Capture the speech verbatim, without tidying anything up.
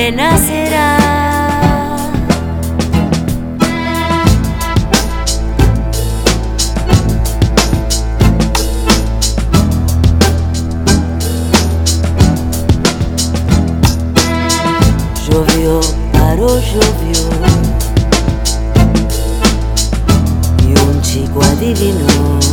renacerá. Llovió, paró, llovió, y un chico adivinó.